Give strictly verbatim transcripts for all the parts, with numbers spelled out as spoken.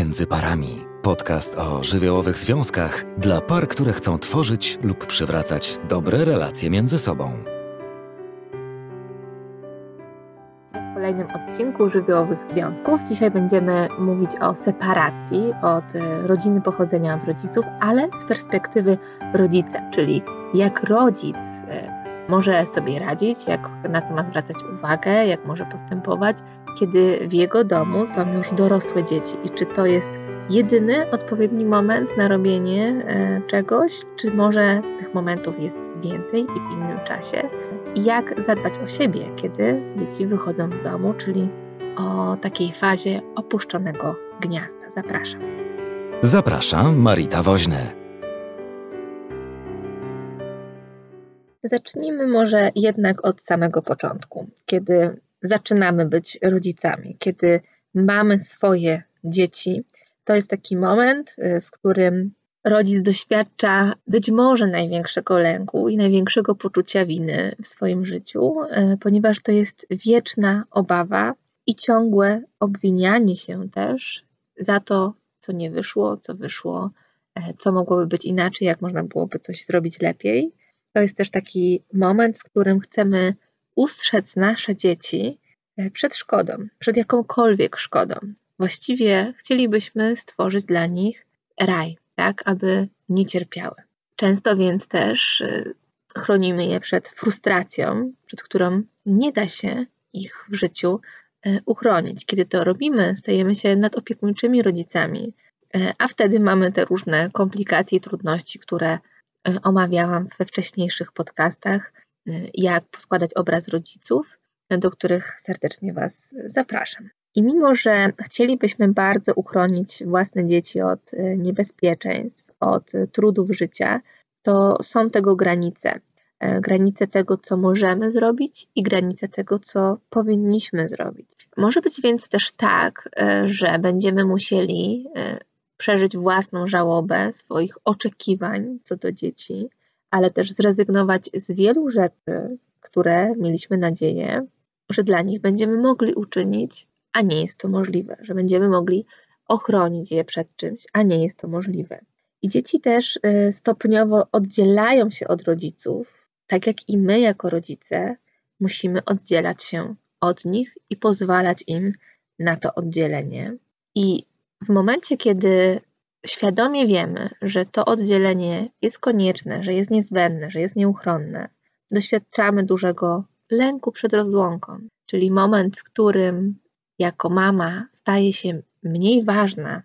Między parami. Podcast o żywiołowych związkach dla par, które chcą tworzyć lub przywracać dobre relacje między sobą. W kolejnym odcinku żywiołowych związków dzisiaj będziemy mówić o separacji od rodziny pochodzenia od rodziców, ale z perspektywy rodzica, czyli jak rodzic może sobie radzić, jak, na co ma zwracać uwagę, jak może postępować, kiedy w jego domu są już dorosłe dzieci i czy to jest jedyny odpowiedni moment na robienie e, czegoś, czy może tych momentów jest więcej i w innym czasie. I jak zadbać o siebie, kiedy dzieci wychodzą z domu, czyli o takiej fazie opuszczonego gniazda. Zapraszam. Zapraszam, Marita Woźny. Zacznijmy może jednak od samego początku, kiedy zaczynamy być rodzicami, kiedy mamy swoje dzieci. To jest taki moment, w którym rodzic doświadcza być może największego lęku i największego poczucia winy w swoim życiu, ponieważ to jest wieczna obawa i ciągłe obwinianie się też za to, co nie wyszło, co wyszło, co mogłoby być inaczej, jak można byłoby coś zrobić lepiej. To jest też taki moment, w którym chcemy ustrzec nasze dzieci przed szkodą, przed jakąkolwiek szkodą. Właściwie chcielibyśmy stworzyć dla nich raj, tak, aby nie cierpiały. Często więc też chronimy je przed frustracją, przed którą nie da się ich w życiu uchronić. Kiedy to robimy, stajemy się nadopiekuńczymi rodzicami, a wtedy mamy te różne komplikacje i trudności, które omawiałam we wcześniejszych podcastach, jak poskładać obraz rodziców, do których serdecznie Was zapraszam. I mimo, że chcielibyśmy bardzo uchronić własne dzieci od niebezpieczeństw, od trudów życia, to są tego granice. Granice tego, co możemy zrobić i granice tego, co powinniśmy zrobić. Może być więc też tak, że będziemy musieli przeżyć własną żałobę swoich oczekiwań co do dzieci, ale też zrezygnować z wielu rzeczy, które mieliśmy nadzieję, że dla nich będziemy mogli uczynić, a nie jest to możliwe, że będziemy mogli ochronić je przed czymś, a nie jest to możliwe. I dzieci też stopniowo oddzielają się od rodziców, tak jak i my jako rodzice musimy oddzielać się od nich i pozwalać im na to oddzielenie. I w momencie, kiedy świadomie wiemy, że to oddzielenie jest konieczne, że jest niezbędne, że jest nieuchronne, doświadczamy dużego lęku przed rozłąką, czyli moment, w którym jako mama staje się mniej ważna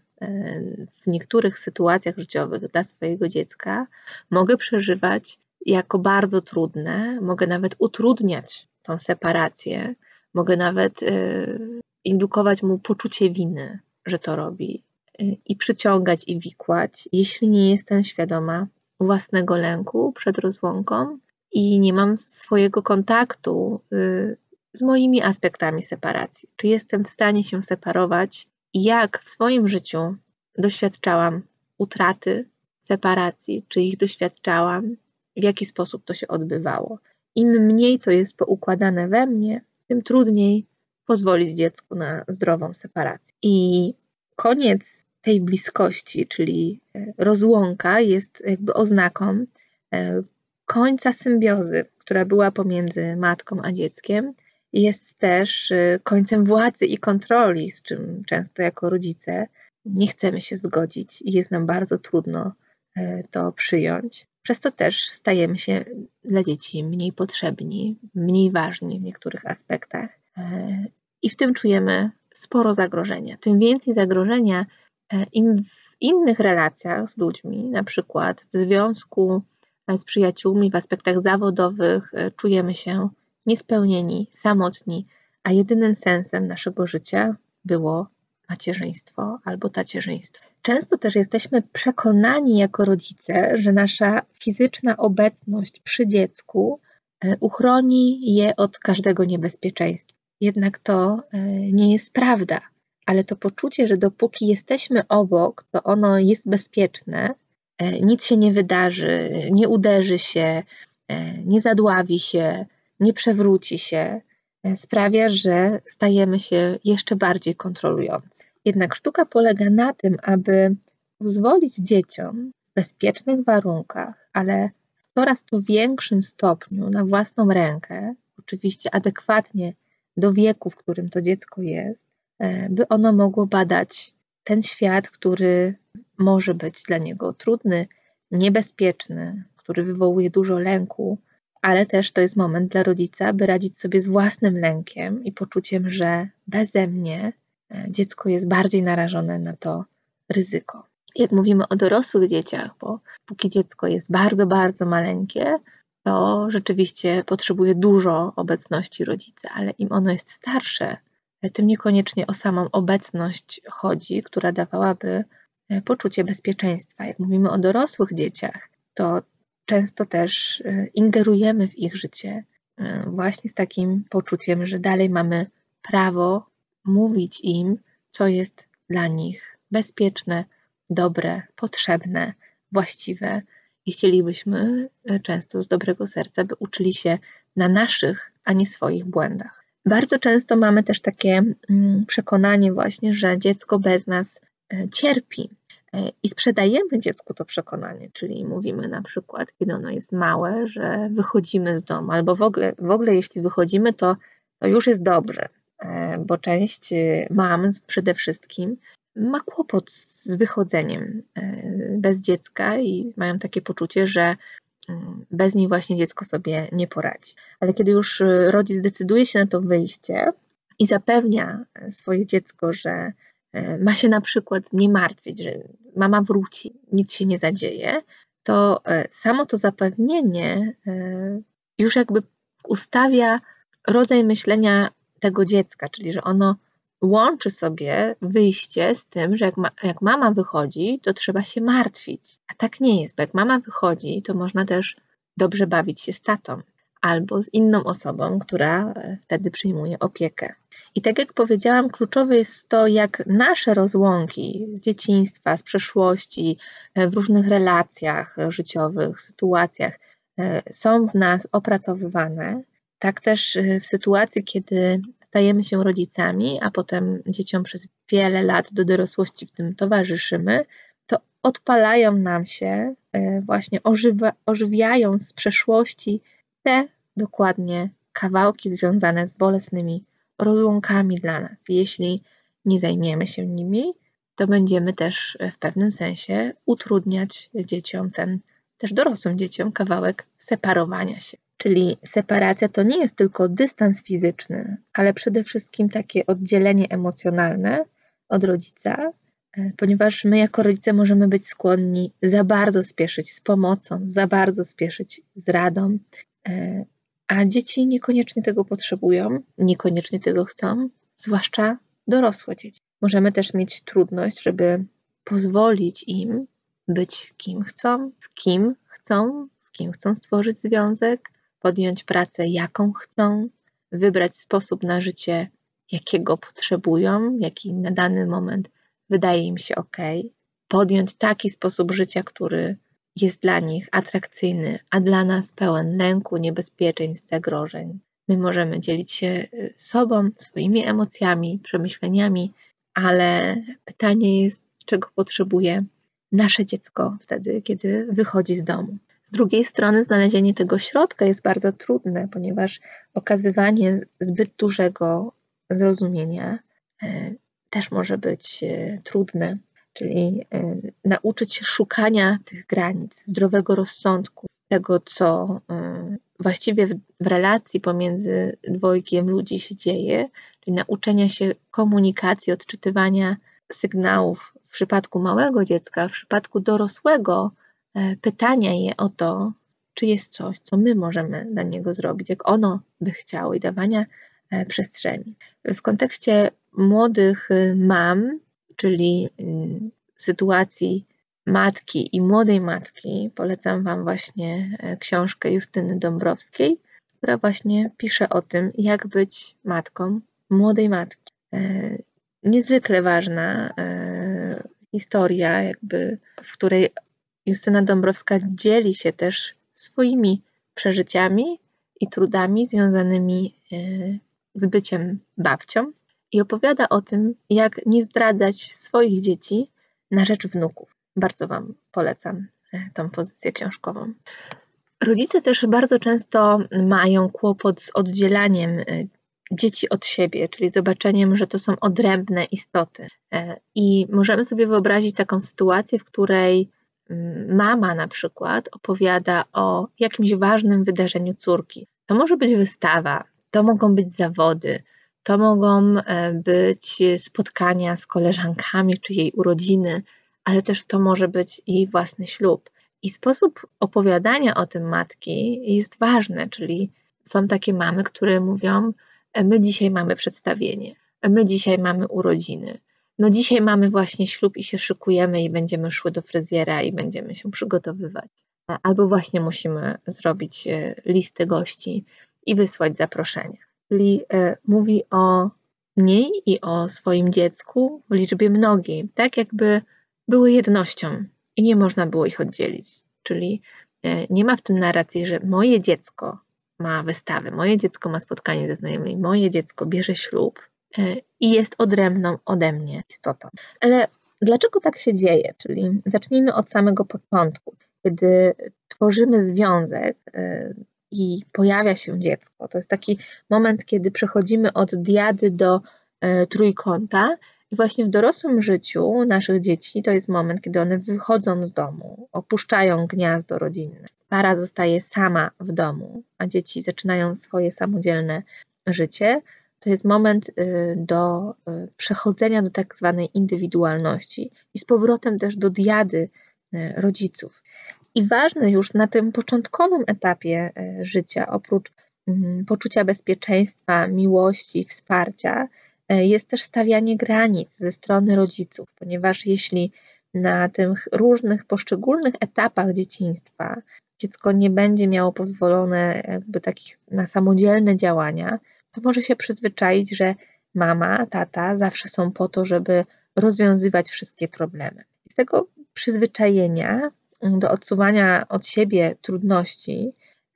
w niektórych sytuacjach życiowych dla swojego dziecka, mogę przeżywać jako bardzo trudne, mogę nawet utrudniać tą separację, mogę nawet indukować mu poczucie winy, że to robi i przyciągać i wikłać, jeśli nie jestem świadoma własnego lęku przed rozłąką i nie mam swojego kontaktu z moimi aspektami separacji. Czy jestem w stanie się separować i jak w swoim życiu doświadczałam utraty, separacji, czy ich doświadczałam, w jaki sposób to się odbywało. Im mniej to jest poukładane we mnie, tym trudniej pozwolić dziecku na zdrową separację. I koniec tej bliskości, czyli rozłąka, jest jakby oznaką końca symbiozy, która była pomiędzy matką a dzieckiem. Jest też końcem władzy i kontroli, z czym często jako rodzice nie chcemy się zgodzić i jest nam bardzo trudno to przyjąć. Przez to też stajemy się dla dzieci mniej potrzebni, mniej ważni w niektórych aspektach i w tym czujemy sporo zagrożenia. Tym więcej zagrożenia im w innych relacjach z ludźmi, na przykład w związku z przyjaciółmi, w aspektach zawodowych czujemy się niespełnieni, samotni, a jedynym sensem naszego życia było macierzyństwo albo tacierzyństwo. Często też jesteśmy przekonani jako rodzice, że nasza fizyczna obecność przy dziecku uchroni je od każdego niebezpieczeństwa. Jednak to nie jest prawda, ale to poczucie, że dopóki jesteśmy obok, to ono jest bezpieczne, nic się nie wydarzy, nie uderzy się, nie zadławi się, nie przewróci się, sprawia, że stajemy się jeszcze bardziej kontrolujący. Jednak sztuka polega na tym, aby pozwolić dzieciom w bezpiecznych warunkach, ale w coraz to większym stopniu na własną rękę, oczywiście adekwatnie do wieku, w którym to dziecko jest, by ono mogło badać ten świat, który może być dla niego trudny, niebezpieczny, który wywołuje dużo lęku, ale też to jest moment dla rodzica, by radzić sobie z własnym lękiem i poczuciem, że beze mnie dziecko jest bardziej narażone na to ryzyko. Jak mówimy o dorosłych dzieciach, bo póki dziecko jest bardzo, bardzo maleńkie, to rzeczywiście potrzebuje dużo obecności rodzica, ale im ono jest starsze, tym niekoniecznie o samą obecność chodzi, która dawałaby poczucie bezpieczeństwa. Jak mówimy o dorosłych dzieciach, to często też ingerujemy w ich życie właśnie z takim poczuciem, że dalej mamy prawo mówić im, co jest dla nich bezpieczne, dobre, potrzebne, właściwe i chcielibyśmy często z dobrego serca, by uczyli się na naszych, a nie swoich błędach. Bardzo często mamy też takie przekonanie właśnie, że dziecko bez nas cierpi i sprzedajemy dziecku to przekonanie, czyli mówimy na przykład, kiedy ono jest małe, że wychodzimy z domu, albo w ogóle, w ogóle jeśli wychodzimy, to, to już jest dobrze, bo część mam przede wszystkim ma kłopot z wychodzeniem bez dziecka i mają takie poczucie, że bez niej właśnie dziecko sobie nie poradzi. Ale kiedy już rodzic decyduje się na to wyjście i zapewnia swoje dziecko, że ma się na przykład nie martwić, że mama wróci, nic się nie zadzieje, to samo to zapewnienie już jakby ustawia rodzaj myślenia tego dziecka, czyli że ono łączy sobie wyjście z tym, że jak, ma, jak mama wychodzi, to trzeba się martwić. A tak nie jest, bo jak mama wychodzi, to można też dobrze bawić się z tatą albo z inną osobą, która wtedy przyjmuje opiekę. I tak jak powiedziałam, kluczowe jest to, jak nasze rozłąki z dzieciństwa, z przeszłości, w różnych relacjach życiowych, sytuacjach są w nas opracowywane. Tak też w sytuacji, kiedy stajemy się rodzicami, a potem dzieciom przez wiele lat do dorosłości w tym towarzyszymy, to odpalają nam się, właśnie ożywa, ożywiają z przeszłości te dokładnie kawałki związane z bolesnymi rozłąkami dla nas. Jeśli nie zajmiemy się nimi, to będziemy też w pewnym sensie utrudniać dzieciom, ten też dorosłym dzieciom, kawałek separowania się. Czyli separacja to nie jest tylko dystans fizyczny, ale przede wszystkim takie oddzielenie emocjonalne od rodzica, ponieważ my jako rodzice możemy być skłonni za bardzo spieszyć z pomocą, za bardzo spieszyć z radą, a dzieci niekoniecznie tego potrzebują, niekoniecznie tego chcą, zwłaszcza dorosłe dzieci. Możemy też mieć trudność, żeby pozwolić im być kim chcą, z kim chcą, z kim chcą stworzyć związek, podjąć pracę, jaką chcą, wybrać sposób na życie, jakiego potrzebują, jaki na dany moment wydaje im się ok, podjąć taki sposób życia, który jest dla nich atrakcyjny, a dla nas pełen lęku, niebezpieczeństw, zagrożeń. My możemy dzielić się sobą, swoimi emocjami, przemyśleniami, ale pytanie jest, czego potrzebuje nasze dziecko wtedy, kiedy wychodzi z domu. Z drugiej strony znalezienie tego środka jest bardzo trudne, ponieważ okazywanie zbyt dużego zrozumienia też może być trudne, czyli nauczyć się szukania tych granic, zdrowego rozsądku, tego, co właściwie w, w relacji pomiędzy dwojgiem ludzi się dzieje, czyli nauczenia się komunikacji, odczytywania sygnałów w przypadku małego dziecka, w przypadku dorosłego, pytania je o to, czy jest coś, co my możemy dla niego zrobić, jak ono by chciało i dawania przestrzeni. W kontekście młodych mam, czyli sytuacji matki i młodej matki, polecam Wam właśnie książkę Justyny Dąbrowskiej, która właśnie pisze o tym, jak być matką młodej matki. Niezwykle ważna historia, jakby, w której Justyna Dąbrowska dzieli się też swoimi przeżyciami i trudami związanymi z byciem babcią. i opowiada o tym, jak nie zdradzać swoich dzieci na rzecz wnuków. Bardzo Wam polecam tą pozycję książkową. Rodzice też bardzo często mają kłopot z oddzielaniem dzieci od siebie, czyli zobaczeniem, że to są odrębne istoty. I możemy sobie wyobrazić taką sytuację, w której mama na przykład opowiada o jakimś ważnym wydarzeniu córki. To może być wystawa, to mogą być zawody, to mogą być spotkania z koleżankami czy jej urodziny, ale też to może być jej własny ślub. I sposób opowiadania o tym matki jest ważny, czyli są takie mamy, które mówią: my dzisiaj mamy przedstawienie, my dzisiaj mamy urodziny, no dzisiaj mamy właśnie ślub i się szykujemy i będziemy szły do fryzjera i będziemy się przygotowywać. Albo właśnie musimy zrobić listę gości i wysłać zaproszenie. Czyli mówi o niej i o swoim dziecku w liczbie mnogiej, tak jakby były jednością i nie można było ich oddzielić. Czyli nie ma w tym narracji, że moje dziecko ma wystawę, moje dziecko ma spotkanie ze znajomymi, moje dziecko bierze ślub i jest odrębną ode mnie istotą. Ale dlaczego tak się dzieje? Czyli zacznijmy od samego początku. Kiedy tworzymy związek i pojawia się dziecko, to jest taki moment, kiedy przechodzimy od diady do trójkąta i właśnie w dorosłym życiu naszych dzieci to jest moment, kiedy one wychodzą z domu, opuszczają gniazdo rodzinne. Para zostaje sama w domu, a dzieci zaczynają swoje samodzielne życie. To jest moment do przechodzenia do tak zwanej indywidualności i z powrotem też do diady rodziców. I ważne już na tym początkowym etapie życia, oprócz poczucia bezpieczeństwa, miłości, wsparcia, jest też stawianie granic ze strony rodziców, ponieważ jeśli na tych różnych, poszczególnych etapach dzieciństwa dziecko nie będzie miało pozwolone jakby takich na samodzielne działania, to może się przyzwyczaić, że mama, tata zawsze są po to, żeby rozwiązywać wszystkie problemy. Z tego przyzwyczajenia do odsuwania od siebie trudności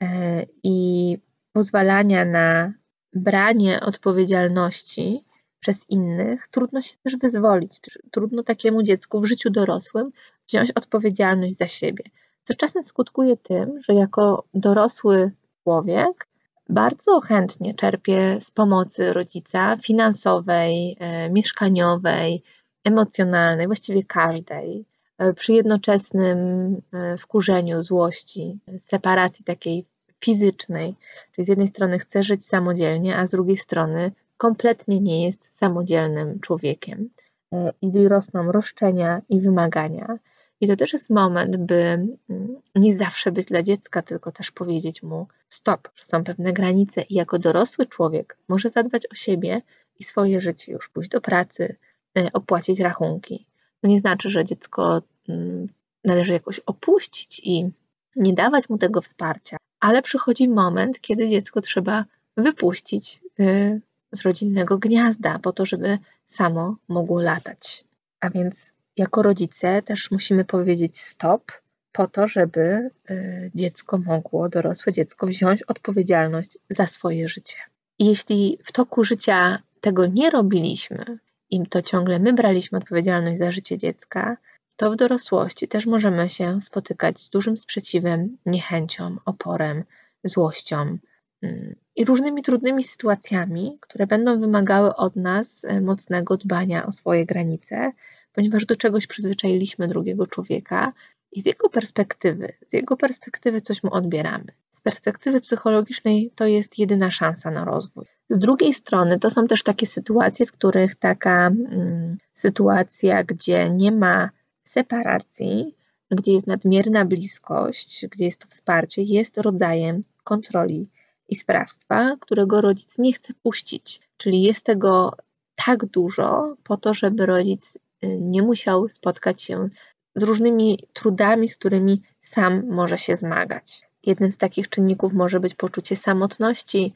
i pozwalania na branie odpowiedzialności przez innych, trudno się też wyzwolić. Trudno takiemu dziecku w życiu dorosłym wziąć odpowiedzialność za siebie, co czasem skutkuje tym, że jako dorosły człowiek bardzo chętnie czerpie z pomocy rodzica finansowej, mieszkaniowej, emocjonalnej, właściwie każdej, przy jednoczesnym wkurzeniu, złości, separacji takiej fizycznej, czyli z jednej strony chce żyć samodzielnie, a z drugiej strony kompletnie nie jest samodzielnym człowiekiem. I rosną roszczenia i wymagania. I to też jest moment, by nie zawsze być dla dziecka, tylko też powiedzieć mu stop, że są pewne granice i jako dorosły człowiek może zadbać o siebie i swoje życie, już pójść do pracy, opłacić rachunki. To nie znaczy, że dziecko należy jakoś opuścić i nie dawać mu tego wsparcia, ale przychodzi moment, kiedy dziecko trzeba wypuścić z rodzinnego gniazda po to, żeby samo mogło latać. A więc jako rodzice też musimy powiedzieć stop po to, żeby dziecko mogło, dorosłe dziecko, wziąć odpowiedzialność za swoje życie. I jeśli w toku życia tego nie robiliśmy i to ciągle my braliśmy odpowiedzialność za życie dziecka, to w dorosłości też możemy się spotykać z dużym sprzeciwem, niechęcią, oporem, złością i różnymi trudnymi sytuacjami, które będą wymagały od nas mocnego dbania o swoje granice, ponieważ do czegoś przyzwyczailiśmy drugiego człowieka i z jego perspektywy, z jego perspektywy coś mu odbieramy. Z perspektywy psychologicznej to jest jedyna szansa na rozwój. Z drugiej strony to są też takie sytuacje, w których taka mm, sytuacja, gdzie nie ma separacji, gdzie jest nadmierna bliskość, gdzie jest to wsparcie, jest rodzajem kontroli i sprawstwa, którego rodzic nie chce puścić. Czyli jest tego tak dużo po to, żeby rodzic nie musiał spotkać się z różnymi trudami, z którymi sam może się zmagać. Jednym z takich czynników może być poczucie samotności,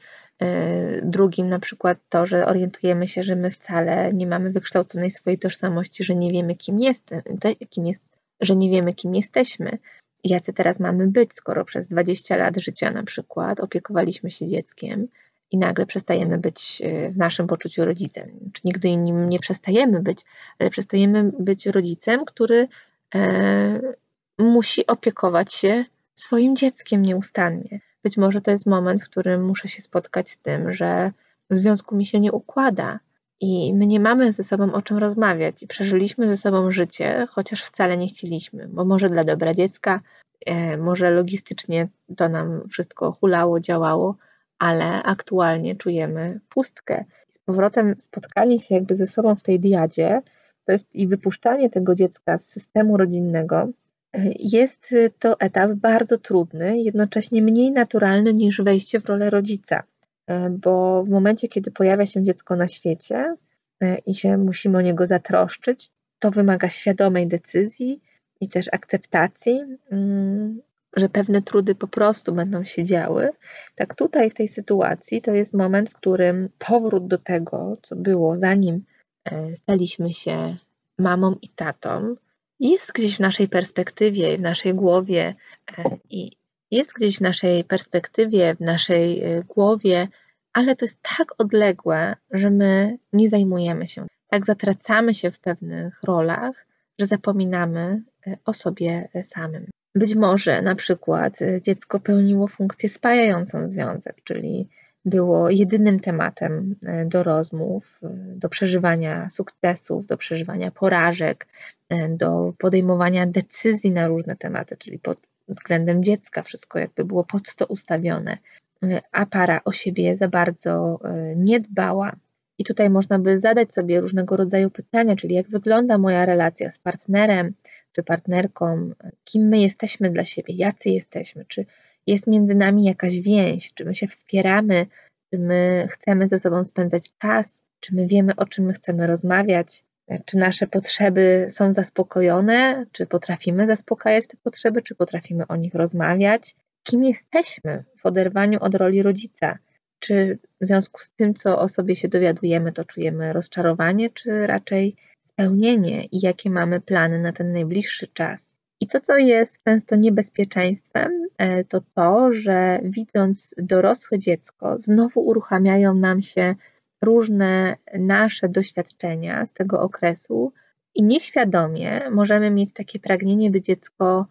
drugim na przykład to, że orientujemy się, że my wcale nie mamy wykształconej swojej tożsamości, że nie wiemy, kim jestem, kim jest, że nie wiemy, kim jesteśmy, jacy teraz mamy być, skoro przez dwadzieścia lat życia na przykład opiekowaliśmy się dzieckiem i nagle przestajemy być w naszym poczuciu rodzicem. Czy nigdy nim nie przestajemy być, ale przestajemy być rodzicem, który e, musi opiekować się swoim dzieckiem nieustannie. Być może to jest moment, w którym muszę się spotkać z tym, że w związku mi się nie układa i my nie mamy ze sobą o czym rozmawiać i przeżyliśmy ze sobą życie, chociaż wcale nie chcieliśmy, bo może dla dobra dziecka, e, może logistycznie to nam wszystko hulało, działało, ale aktualnie czujemy pustkę. Z powrotem spotkanie się jakby ze sobą w tej diadzie, to jest i wypuszczanie tego dziecka z systemu rodzinnego, jest to etap bardzo trudny, jednocześnie mniej naturalny niż wejście w rolę rodzica, bo w momencie, kiedy pojawia się dziecko na świecie i się musimy o niego zatroszczyć, to wymaga świadomej decyzji i też akceptacji, że pewne trudy po prostu będą się działy. Tak tutaj w tej sytuacji to jest moment, w którym powrót do tego, co było zanim staliśmy się mamą i tatą, jest gdzieś w naszej perspektywie, w naszej głowie i jest gdzieś w naszej perspektywie, w naszej głowie, ale to jest tak odległe, że my nie zajmujemy się. Tak zatracamy się w pewnych rolach, że zapominamy o sobie samym. Być może na przykład dziecko pełniło funkcję spajającą związek, czyli było jedynym tematem do rozmów, do przeżywania sukcesów, do przeżywania porażek, do podejmowania decyzji na różne tematy, czyli pod względem dziecka wszystko jakby było pod to ustawione, a para o siebie za bardzo nie dbała. I tutaj można by zadać sobie różnego rodzaju pytania, czyli jak wygląda moja relacja z partnerem czy partnerką, kim my jesteśmy dla siebie, jacy jesteśmy, czy jest między nami jakaś więź, czy my się wspieramy, czy my chcemy ze sobą spędzać czas, czy my wiemy, o czym my chcemy rozmawiać, czy nasze potrzeby są zaspokojone, czy potrafimy zaspokajać te potrzeby, czy potrafimy o nich rozmawiać, kim jesteśmy w oderwaniu od roli rodzica, czy w związku z tym, co o sobie się dowiadujemy, to czujemy rozczarowanie, czy raczej spełnienie i jakie mamy plany na ten najbliższy czas. I to, co jest często niebezpieczeństwem, to to, że widząc dorosłe dziecko, znowu uruchamiają nam się różne nasze doświadczenia z tego okresu i nieświadomie możemy mieć takie pragnienie, by dziecko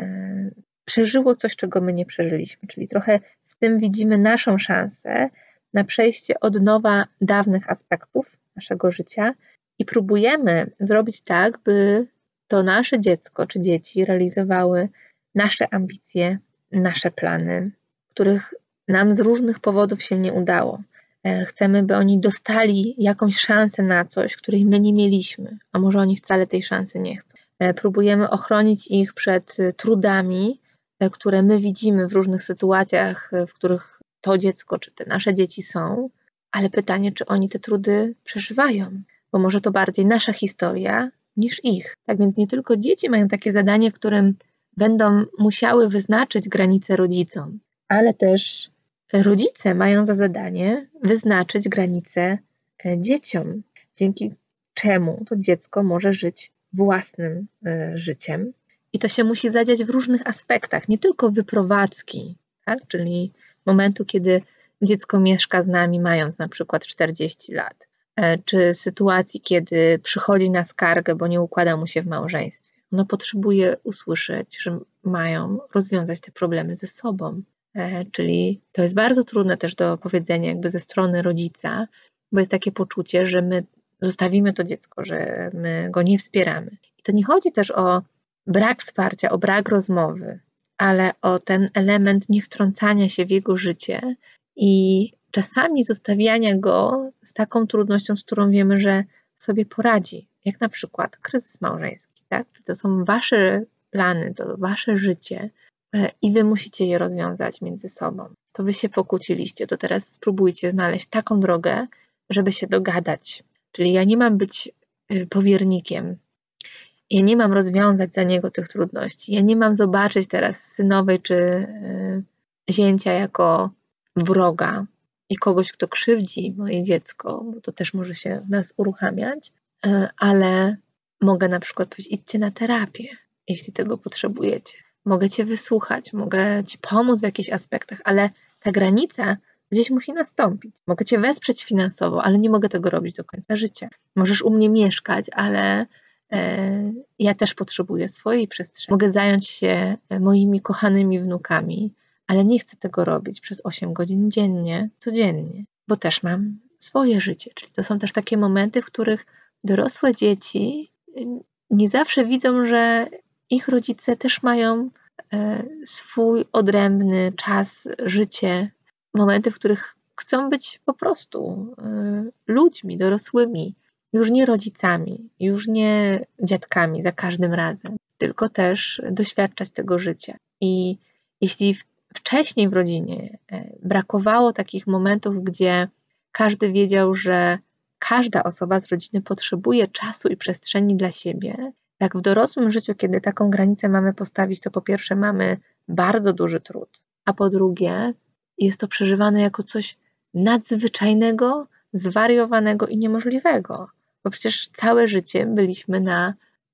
przeżyło coś, czego my nie przeżyliśmy. Czyli trochę w tym widzimy naszą szansę na przejście od nowa dawnych aspektów naszego życia i próbujemy zrobić tak, by to nasze dziecko czy dzieci realizowały nasze ambicje, nasze plany, których nam z różnych powodów się nie udało. Chcemy, by oni dostali jakąś szansę na coś, której my nie mieliśmy, a może oni wcale tej szansy nie chcą. Próbujemy ochronić ich przed trudami, które my widzimy w różnych sytuacjach, w których to dziecko czy te nasze dzieci są, ale pytanie, czy oni te trudy przeżywają, bo może to bardziej nasza historia niż ich. Tak więc nie tylko dzieci mają takie zadanie, w którym będą musiały wyznaczyć granice rodzicom, ale też rodzice mają za zadanie wyznaczyć granice dzieciom, dzięki czemu to dziecko może żyć własnym życiem. I to się musi zadziać w różnych aspektach, nie tylko wyprowadzki, tak? Czyli momentu, kiedy dziecko mieszka z nami, mając na przykład czterdzieści lat, czy sytuacji, kiedy przychodzi na skargę, bo nie układa mu się w małżeństwie. Ono potrzebuje usłyszeć, że mają rozwiązać te problemy ze sobą. Czyli to jest bardzo trudne też do powiedzenia jakby ze strony rodzica, bo jest takie poczucie, że my zostawimy to dziecko, że my go nie wspieramy. I to nie chodzi też o brak wsparcia, o brak rozmowy, ale o ten element niewtrącania się w jego życie i czasami zostawiania go z taką trudnością, z którą wiemy, że sobie poradzi, jak na przykład kryzys małżeński. Tak? To są wasze plany, to wasze życie i wy musicie je rozwiązać między sobą. To wy się pokłóciliście, to teraz spróbujcie znaleźć taką drogę, żeby się dogadać. Czyli ja nie mam być powiernikiem, ja nie mam rozwiązać za niego tych trudności, ja nie mam zobaczyć teraz synowej czy zięcia jako wroga i kogoś, kto krzywdzi moje dziecko, bo to też może się w nas uruchamiać, ale mogę na przykład powiedzieć, idźcie na terapię, jeśli tego potrzebujecie. Mogę cię wysłuchać, mogę ci pomóc w jakichś aspektach, ale ta granica Gdzieś musi nastąpić. Mogę Cię wesprzeć finansowo, ale nie mogę tego robić do końca życia. Możesz u mnie mieszkać, ale e, ja też potrzebuję swojej przestrzeni. Mogę zająć się moimi kochanymi wnukami, ale nie chcę tego robić przez osiem godzin dziennie, codziennie, bo też mam swoje życie. Czyli to są też takie momenty, w których dorosłe dzieci nie zawsze widzą, że ich rodzice też mają swój odrębny czas, życie, momenty, w których chcą być po prostu ludźmi, dorosłymi, już nie rodzicami, już nie dziadkami za każdym razem, tylko też doświadczać tego życia. I jeśli wcześniej w rodzinie brakowało takich momentów, gdzie każdy wiedział, że każda osoba z rodziny potrzebuje czasu i przestrzeni dla siebie, tak w dorosłym życiu, kiedy taką granicę mamy postawić, to po pierwsze mamy bardzo duży trud, a po drugie jest to przeżywane jako coś nadzwyczajnego, zwariowanego i niemożliwego, bo przecież całe życie byliśmy na,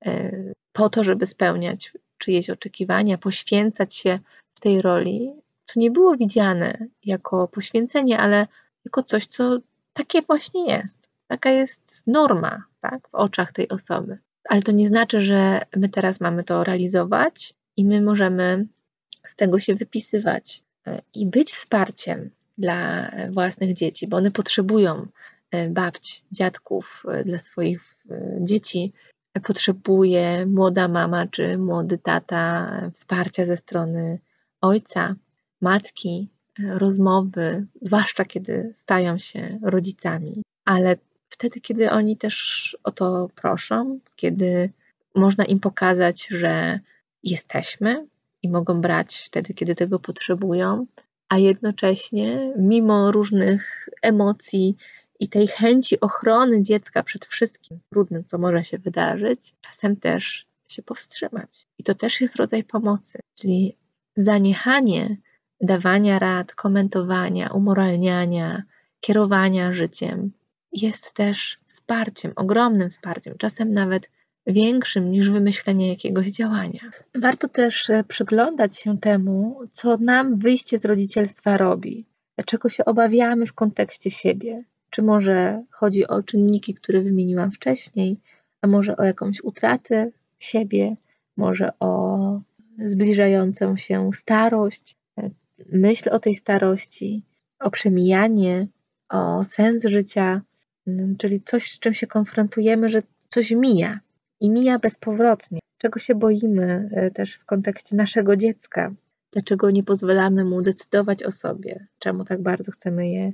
po to, żeby spełniać czyjeś oczekiwania, poświęcać się w tej roli, co nie było widziane jako poświęcenie, ale jako coś, co takie właśnie jest. Taka jest norma, tak, w oczach tej osoby. Ale to nie znaczy, że my teraz mamy to realizować i my możemy z tego się wypisywać i być wsparciem dla własnych dzieci, bo one potrzebują babci, dziadków dla swoich dzieci. Potrzebuje młoda mama czy młody tata wsparcia ze strony ojca, matki, rozmowy, zwłaszcza kiedy stają się rodzicami. Ale wtedy, kiedy oni też o to proszą, kiedy można im pokazać, że jesteśmy i mogą brać wtedy, kiedy tego potrzebują, a jednocześnie mimo różnych emocji i tej chęci ochrony dziecka przed wszystkim trudnym, co może się wydarzyć, czasem też się powstrzymać. I to też jest rodzaj pomocy, czyli zaniechanie dawania rad, komentowania, umoralniania, kierowania życiem jest też wsparciem, ogromnym wsparciem, czasem nawet większym niż wymyślenie jakiegoś działania. Warto też przyglądać się temu, co nam wyjście z rodzicielstwa robi, czego się obawiamy w kontekście siebie. Czy może chodzi o czynniki, które wymieniłam wcześniej, a może o jakąś utratę siebie, może o zbliżającą się starość, myśl o tej starości, o przemijanie, o sens życia, czyli coś, z czym się konfrontujemy, że coś mija i mija bezpowrotnie. Czego się boimy też w kontekście naszego dziecka? Dlaczego nie pozwalamy mu decydować o sobie? Czemu tak bardzo chcemy je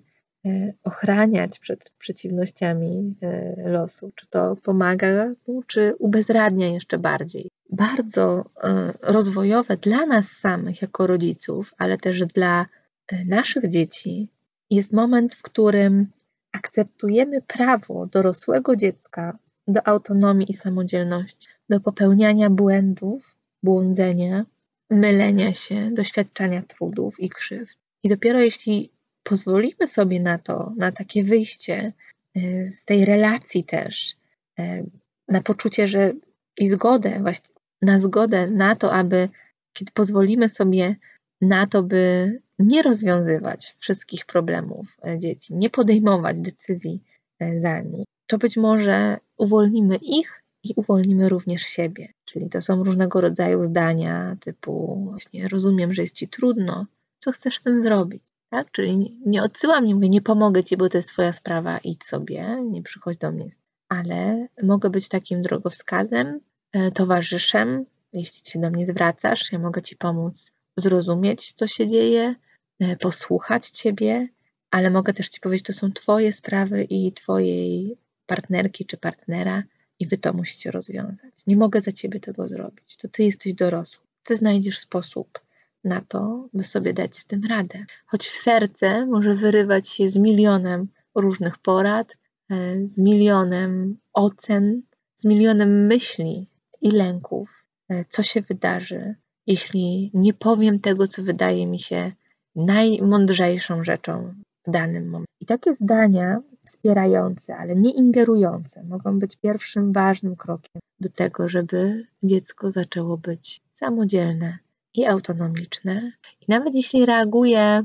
ochraniać przed przeciwnościami losu? Czy to pomaga mu, czy ubezradnia jeszcze bardziej? Bardzo rozwojowe dla nas samych jako rodziców, ale też dla naszych dzieci jest moment, w którym akceptujemy prawo dorosłego dziecka do autonomii i samodzielności, do popełniania błędów, błądzenia, mylenia się, doświadczania trudów i krzywd. I dopiero jeśli pozwolimy sobie na to, na takie wyjście z tej relacji też, na poczucie, że i zgodę, właśnie na zgodę na to, aby kiedy pozwolimy sobie na to, by nie rozwiązywać wszystkich problemów dzieci, nie podejmować decyzji za nich, to być może uwolnimy ich i uwolnimy również siebie. Czyli to są różnego rodzaju zdania typu właśnie rozumiem, że jest Ci trudno, co chcesz z tym zrobić? Tak? Czyli nie odsyłam, nie mówię, nie pomogę Ci, bo to jest Twoja sprawa, idź sobie, nie przychodź do mnie. Ale mogę być takim drogowskazem, towarzyszem, jeśli się do mnie zwracasz, ja mogę Ci pomóc zrozumieć, co się dzieje, posłuchać Ciebie, ale mogę też Ci powiedzieć, to są Twoje sprawy i Twojej partnerki czy partnera i Wy to musicie rozwiązać. Nie mogę za Ciebie tego zrobić. To Ty jesteś dorosły. Ty znajdziesz sposób na to, by sobie dać z tym radę. Choć w serce może wyrywać się z milionem różnych porad, z milionem ocen, z milionem myśli i lęków, co się wydarzy, jeśli nie powiem tego, co wydaje mi się najmądrzejszą rzeczą w danym momencie. I takie zdania wspierające, ale nie ingerujące, mogą być pierwszym ważnym krokiem do tego, żeby dziecko zaczęło być samodzielne i autonomiczne. I nawet jeśli reaguje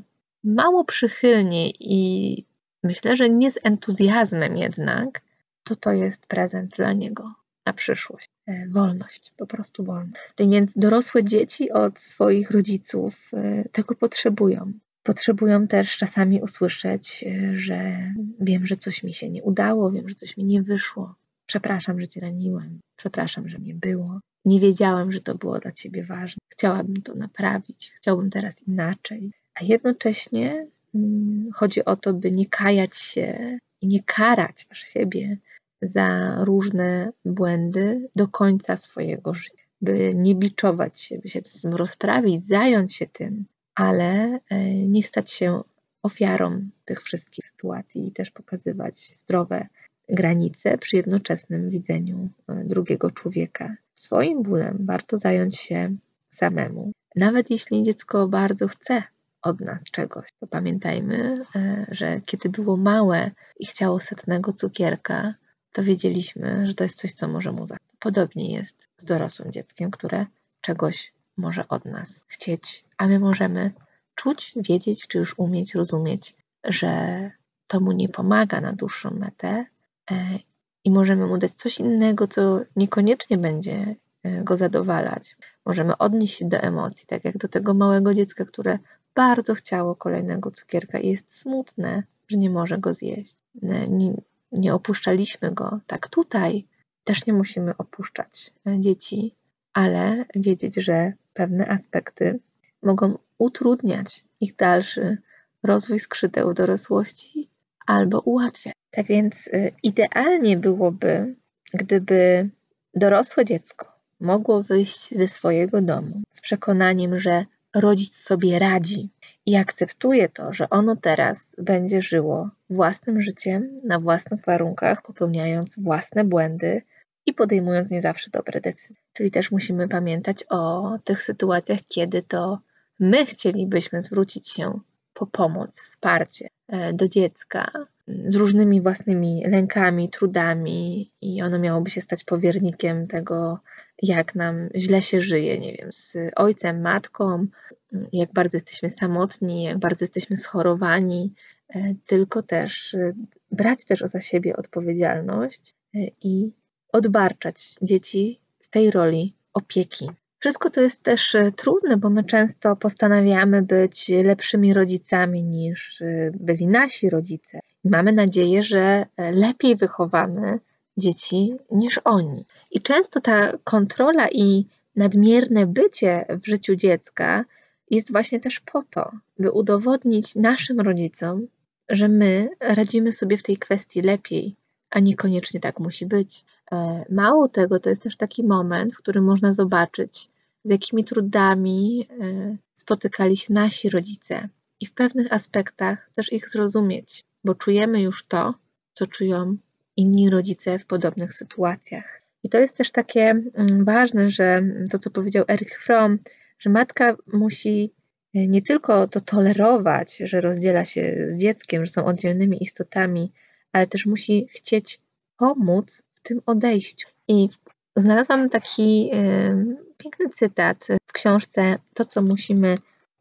mało przychylnie i myślę, że nie z entuzjazmem jednak, to to jest prezent dla niego na przyszłość. Wolność, po prostu wolność. Więc dorosłe dzieci od swoich rodziców tego potrzebują. Potrzebują też czasami usłyszeć, że wiem, że coś mi się nie udało, wiem, że coś mi nie wyszło. Przepraszam, że cię raniłem. Przepraszam, że mnie było. Nie wiedziałam, że to było dla ciebie ważne. Chciałabym to naprawić. Chciałbym teraz inaczej. A jednocześnie hmm, chodzi o to, by nie kajać się i nie karać też siebie za różne błędy do końca swojego życia. By nie biczować się, by się z tym rozprawić, zająć się tym, ale nie stać się ofiarą tych wszystkich sytuacji i też pokazywać zdrowe granice przy jednoczesnym widzeniu drugiego człowieka. Swoim bólem warto zająć się samemu. Nawet jeśli dziecko bardzo chce od nas czegoś, to pamiętajmy, że kiedy było małe i chciało setnego cukierka, to wiedzieliśmy, że to jest coś, co może mu zabrać. Podobnie jest z dorosłym dzieckiem, które czegoś może od nas chcieć, a my możemy czuć, wiedzieć, czy już umieć, rozumieć, że to mu nie pomaga na dłuższą metę i możemy mu dać coś innego, co niekoniecznie będzie go zadowalać. Możemy odnieść się do emocji, tak jak do tego małego dziecka, które bardzo chciało kolejnego cukierka i jest smutne, że nie może go zjeść. Nie, nie opuszczaliśmy go. Tak tutaj też nie musimy opuszczać dzieci, ale wiedzieć, że pewne aspekty mogą utrudniać ich dalszy rozwój skrzydeł dorosłości albo ułatwiać. Tak więc idealnie byłoby, gdyby dorosłe dziecko mogło wyjść ze swojego domu z przekonaniem, że rodzic sobie radzi i akceptuje to, że ono teraz będzie żyło własnym życiem, na własnych warunkach, popełniając własne błędy i podejmując nie zawsze dobre decyzje. Czyli też musimy pamiętać o tych sytuacjach, kiedy to my chcielibyśmy zwrócić się po pomoc, wsparcie do dziecka z różnymi własnymi lękami, trudami i ono miałoby się stać powiernikiem tego, jak nam źle się żyje, nie wiem, z ojcem, matką, jak bardzo jesteśmy samotni, jak bardzo jesteśmy schorowani, tylko też brać też za siebie odpowiedzialność i odbarczać dzieci z tej roli opieki. Wszystko to jest też trudne, bo my często postanawiamy być lepszymi rodzicami niż byli nasi rodzice. I mamy nadzieję, że lepiej wychowamy dzieci niż oni. I często ta kontrola i nadmierne bycie w życiu dziecka jest właśnie też po to, by udowodnić naszym rodzicom, że my radzimy sobie w tej kwestii lepiej, a niekoniecznie tak musi być. Mało tego, to jest też taki moment, w którym można zobaczyć, z jakimi trudami spotykali się nasi rodzice i w pewnych aspektach też ich zrozumieć, bo czujemy już to, co czują inni rodzice w podobnych sytuacjach. I to jest też takie ważne, że to, co powiedział Erich Fromm, że matka musi nie tylko to tolerować, że rozdziela się z dzieckiem, że są oddzielnymi istotami, ale też musi chcieć pomóc w tym odejściu. I znalazłam taki y, piękny cytat w książce To, co musimy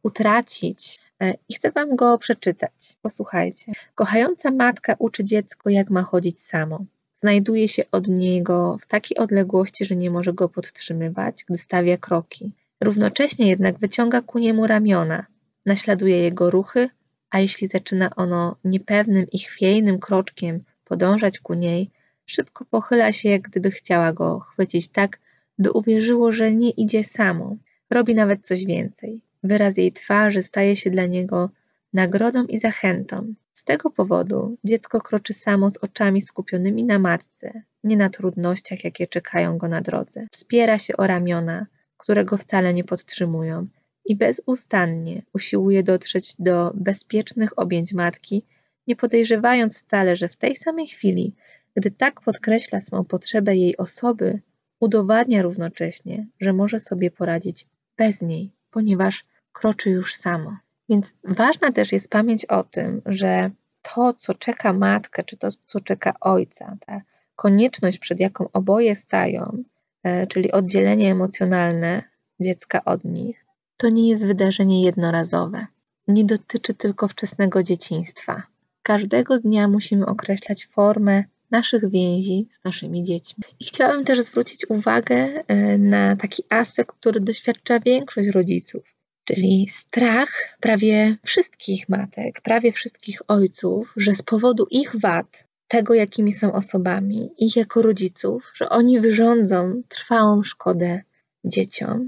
utracić y, i chcę Wam go przeczytać. Posłuchajcie. Kochająca matka uczy dziecko, jak ma chodzić samo. Znajduje się od niego w takiej odległości, że nie może go podtrzymywać, gdy stawia kroki. Równocześnie jednak wyciąga ku niemu ramiona, naśladuje jego ruchy, a jeśli zaczyna ono niepewnym i chwiejnym kroczkiem podążać ku niej, szybko pochyla się, jak gdyby chciała go chwycić tak, by uwierzyło, że nie idzie samo. Robi nawet coś więcej. Wyraz jej twarzy staje się dla niego nagrodą i zachętą. Z tego powodu dziecko kroczy samo z oczami skupionymi na matce, nie na trudnościach, jakie czekają go na drodze. Wspiera się o ramiona, które go wcale nie podtrzymują i bezustannie usiłuje dotrzeć do bezpiecznych objęć matki, nie podejrzewając wcale, że w tej samej chwili, gdy tak podkreśla swą potrzebę jej osoby, udowadnia równocześnie, że może sobie poradzić bez niej, ponieważ kroczy już samo. Więc ważna też jest pamięć o tym, że to, co czeka matkę, czy to, co czeka ojca, ta konieczność, przed jaką oboje stają, czyli oddzielenie emocjonalne dziecka od nich, to nie jest wydarzenie jednorazowe. nie dotyczy tylko wczesnego dzieciństwa. Każdego dnia musimy określać formę naszych więzi z naszymi dziećmi. I chciałabym też zwrócić uwagę na taki aspekt, który doświadcza większość rodziców, czyli strach prawie wszystkich matek, prawie wszystkich ojców, że z powodu ich wad, tego jakimi są osobami, ich jako rodziców, że oni wyrządzą trwałą szkodę dzieciom,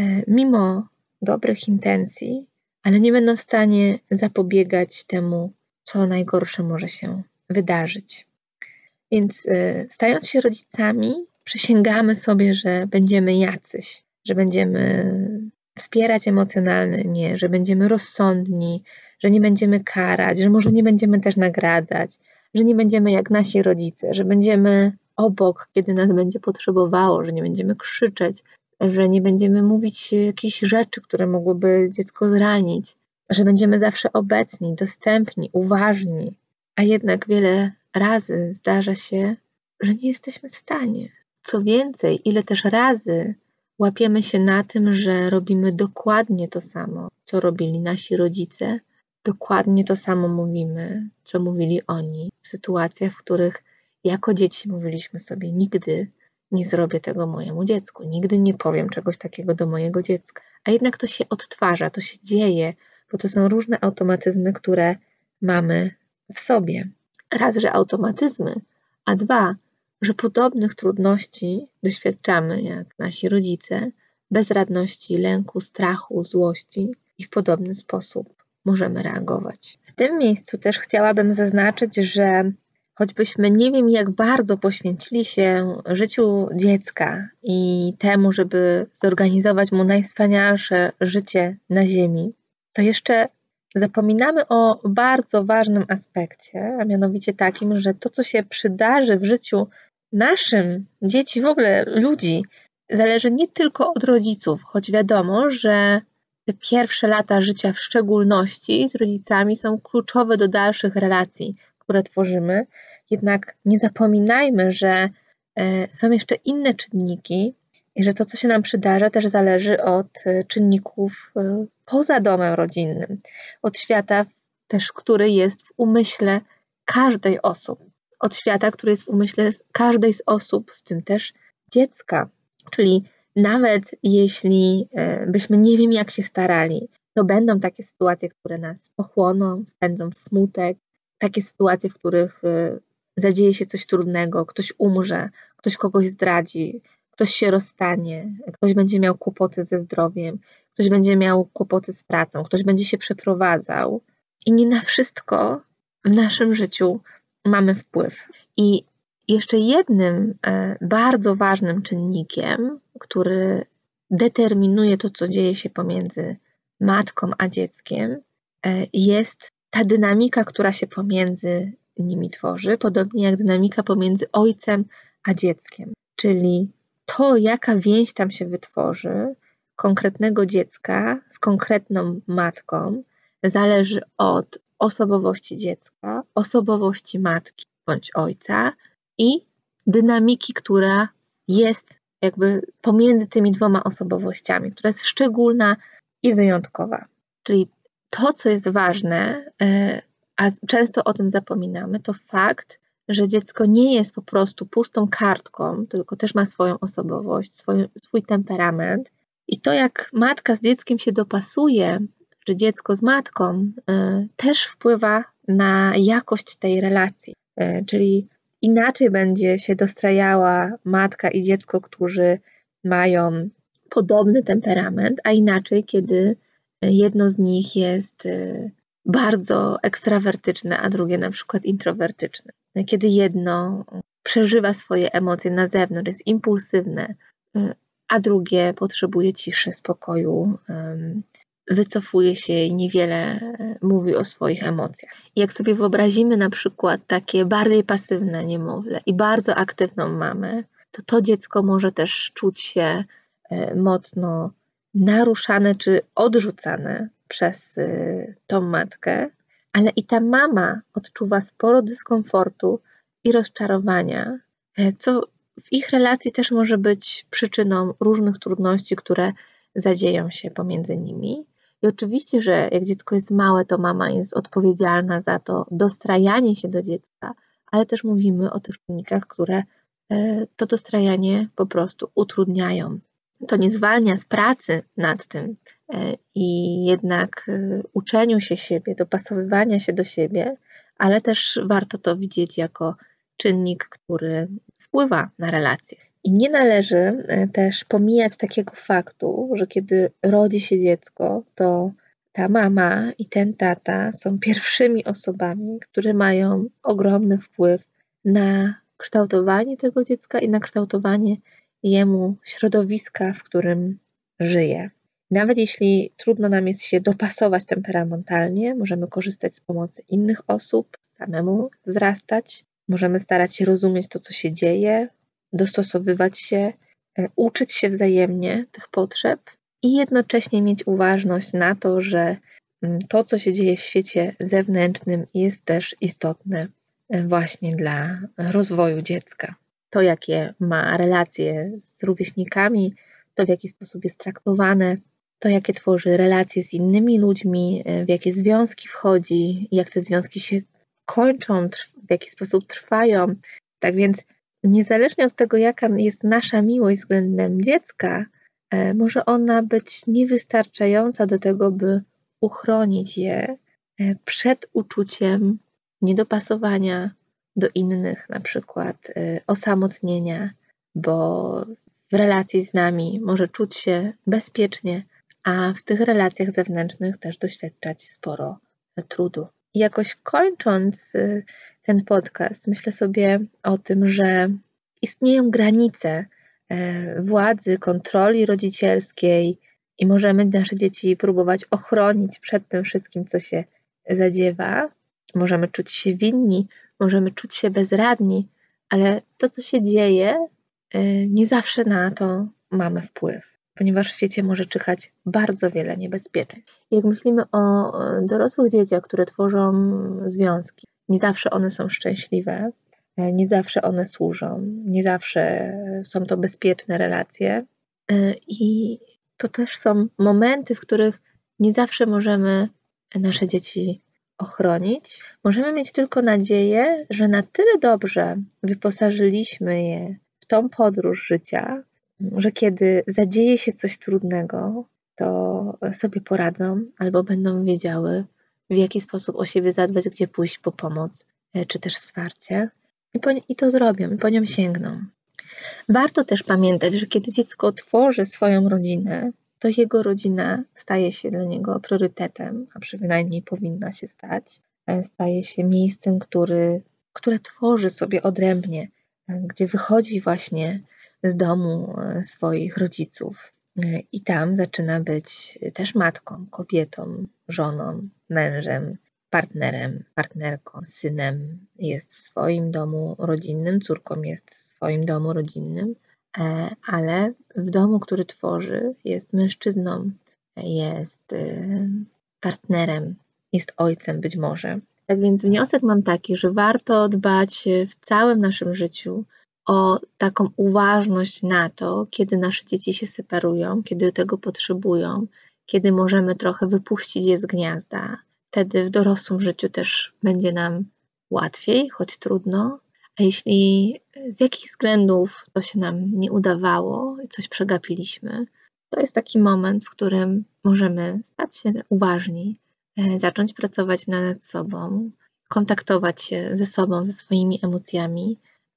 mimo dobrych intencji, ale nie będą w stanie zapobiegać temu, co najgorsze może się wydarzyć. Więc stając się rodzicami, przysięgamy sobie, że będziemy jacyś, że będziemy wspierać emocjonalnie, że będziemy rozsądni, że nie będziemy karać, że może nie będziemy też nagradzać, że nie będziemy jak nasi rodzice, że będziemy obok, kiedy nas będzie potrzebowało, że nie będziemy krzyczeć, że nie będziemy mówić jakichś rzeczy, które mogłyby dziecko zranić, że będziemy zawsze obecni, dostępni, uważni, a jednak wiele razy zdarza się, że nie jesteśmy w stanie. Co więcej, ile też razy łapiemy się na tym, że robimy dokładnie to samo, co robili nasi rodzice, dokładnie to samo mówimy, co mówili oni, w sytuacjach, w których jako dzieci mówiliśmy sobie: nigdy nie zrobię tego mojemu dziecku, nigdy nie powiem czegoś takiego do mojego dziecka. A jednak to się odtwarza, to się dzieje, bo to są różne automatyzmy, które mamy w sobie. Raz, że automatyzmy, a dwa, że podobnych trudności doświadczamy jak nasi rodzice, bezradności, lęku, strachu, złości i w podobny sposób możemy reagować. W tym miejscu też chciałabym zaznaczyć, że choćbyśmy nie wiem jak bardzo poświęcili się życiu dziecka i temu, żeby zorganizować mu najwspanialsze życie na ziemi, to jeszcze zapominamy o bardzo ważnym aspekcie, a mianowicie takim, że to, co się przydarzy w życiu naszym, dzieci, w ogóle ludzi, zależy nie tylko od rodziców, choć wiadomo, że te pierwsze lata życia w szczególności z rodzicami są kluczowe do dalszych relacji, które tworzymy. Jednak nie zapominajmy, że są jeszcze inne czynniki i że to, co się nam przydarza, też zależy od czynników poza domem rodzinnym, od świata też, który jest w umyśle każdej osoby, od świata, który jest w umyśle każdej z osób, w tym też dziecka. Czyli nawet jeśli byśmy nie wiem jak się starali, to będą takie sytuacje, które nas pochłoną, wpędzą w smutek, takie sytuacje, w których zadzieje się coś trudnego, ktoś umrze, ktoś kogoś zdradzi, ktoś się rozstanie, ktoś będzie miał kłopoty ze zdrowiem, ktoś będzie miał kłopoty z pracą, ktoś będzie się przeprowadzał i nie na wszystko w naszym życiu mamy wpływ. I jeszcze jednym bardzo ważnym czynnikiem, który determinuje to, co dzieje się pomiędzy matką a dzieckiem, jest ta dynamika, która się pomiędzy nimi tworzy, podobnie jak dynamika pomiędzy ojcem a dzieckiem. Czyli to, jaka więź tam się wytworzy konkretnego dziecka z konkretną matką, zależy od osobowości dziecka, osobowości matki bądź ojca i dynamiki, która jest jakby pomiędzy tymi dwoma osobowościami, która jest szczególna i wyjątkowa. Czyli to, co jest ważne, a często o tym zapominamy, to fakt, że dziecko nie jest po prostu pustą kartką, tylko też ma swoją osobowość, swój, swój temperament. I to, jak matka z dzieckiem się dopasuje, czy dziecko z matką, też wpływa na jakość tej relacji. Czyli inaczej będzie się dostrajała matka i dziecko, którzy mają podobny temperament, a inaczej, kiedy jedno z nich jest bardzo ekstrawertyczne, a drugie na przykład introwertyczne. Kiedy jedno przeżywa swoje emocje na zewnątrz, jest impulsywne, a drugie potrzebuje ciszy, spokoju, wycofuje się i niewiele mówi o swoich emocjach. I jak sobie wyobrazimy na przykład takie bardziej pasywne niemowlę i bardzo aktywną mamę, to to dziecko może też czuć się mocno naruszane czy odrzucane przez tą matkę, ale i ta mama odczuwa sporo dyskomfortu i rozczarowania, co w ich relacji też może być przyczyną różnych trudności, które zadzieją się pomiędzy nimi. I oczywiście, że jak dziecko jest małe, to mama jest odpowiedzialna za to dostrajanie się do dziecka, ale też mówimy o tych czynnikach, które to dostrajanie po prostu utrudniają. To nie zwalnia z pracy nad tym i jednak uczeniu się siebie, dopasowywania się do siebie, ale też warto to widzieć jako czynnik, który wpływa na relacje. I nie należy też pomijać takiego faktu, że kiedy rodzi się dziecko, to ta mama i ten tata są pierwszymi osobami, które mają ogromny wpływ na kształtowanie tego dziecka i na kształtowanie jemu środowiska, w którym żyje. Nawet jeśli trudno nam jest się dopasować temperamentalnie, możemy korzystać z pomocy innych osób, samemu wzrastać, możemy starać się rozumieć to, co się dzieje, dostosowywać się, uczyć się wzajemnie tych potrzeb i jednocześnie mieć uważność na to, że to, co się dzieje w świecie zewnętrznym, jest też istotne właśnie dla rozwoju dziecka. To, jakie ma relacje z rówieśnikami, to w jaki sposób jest traktowane, to jakie tworzy relacje z innymi ludźmi, w jakie związki wchodzi, jak te związki się kończą, w jaki sposób trwają. Tak więc niezależnie od tego, jaka jest nasza miłość względem dziecka, może ona być niewystarczająca do tego, by uchronić je przed uczuciem niedopasowania do innych, na przykład osamotnienia, bo w relacji z nami może czuć się bezpiecznie, a w tych relacjach zewnętrznych też doświadczać sporo trudu. I jakoś kończąc ten podcast, myślę sobie o tym, że istnieją granice władzy, kontroli rodzicielskiej i możemy nasze dzieci próbować ochronić przed tym wszystkim, co się zadziewa. Możemy czuć się winni, możemy czuć się bezradni, ale to, co się dzieje, nie zawsze na to mamy wpływ, ponieważ w świecie może czyhać bardzo wiele niebezpieczeństw. Jak myślimy o dorosłych dzieciach, które tworzą związki, nie zawsze one są szczęśliwe, nie zawsze one służą, nie zawsze są to bezpieczne relacje i to też są momenty, w których nie zawsze możemy nasze dzieci ochronić. Możemy mieć tylko nadzieję, że na tyle dobrze wyposażyliśmy je w tą podróż życia, że kiedy zadzieje się coś trudnego, to sobie poradzą albo będą wiedziały, w jaki sposób o siebie zadbać, gdzie pójść po pomoc, czy też wsparcie. I, po, I to zrobią, i po nią sięgną. Warto też pamiętać, że kiedy dziecko tworzy swoją rodzinę, to jego rodzina staje się dla niego priorytetem, a przynajmniej powinna się stać. Staje się miejscem, który, które tworzy sobie odrębnie, gdzie wychodzi właśnie z domu swoich rodziców i tam zaczyna być też matką, kobietą, żoną, mężem, partnerem, partnerką, synem. Jest w swoim domu rodzinnym, córką jest w swoim domu rodzinnym, ale w domu, który tworzy, jest mężczyzną, jest partnerem, jest ojcem być może. Tak więc wniosek mam taki, że warto dbać w całym naszym życiu o taką uważność na to, kiedy nasze dzieci się separują, kiedy tego potrzebują, kiedy możemy trochę wypuścić je z gniazda. Wtedy w dorosłym życiu też będzie nam łatwiej, choć trudno. A jeśli z jakichś względów to się nam nie udawało i coś przegapiliśmy, to jest taki moment, w którym możemy stać się uważni, zacząć pracować nad sobą, kontaktować się ze sobą, ze swoimi emocjami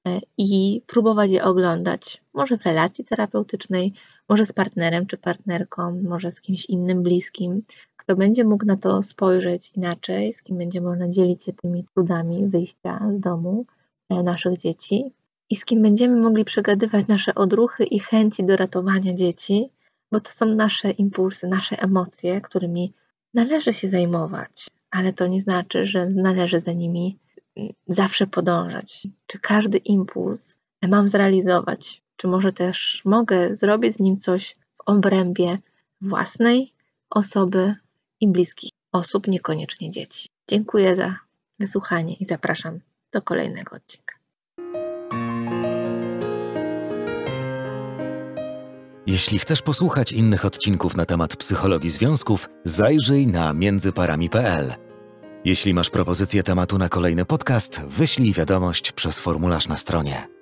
i próbować je oglądać. Może w relacji terapeutycznej, może z partnerem czy partnerką, może z kimś innym bliskim, kto będzie mógł na to spojrzeć inaczej, z kim będzie można dzielić się tymi trudami wyjścia z domu naszych dzieci i z kim będziemy mogli przegadywać nasze odruchy i chęci do ratowania dzieci, bo to są nasze impulsy, nasze emocje, którymi należy się zajmować, ale to nie znaczy, że należy za nimi zawsze podążać. Czy każdy impuls mam zrealizować? Czy może też mogę zrobić z nim coś w obrębie własnej osoby i bliskich osób, niekoniecznie dzieci? Dziękuję za wysłuchanie i zapraszam do kolejnego odcinka. Jeśli chcesz posłuchać innych odcinków na temat psychologii związków, zajrzyj na między parami kropka p l. Jeśli masz propozycję tematu na kolejny podcast, wyślij wiadomość przez formularz na stronie.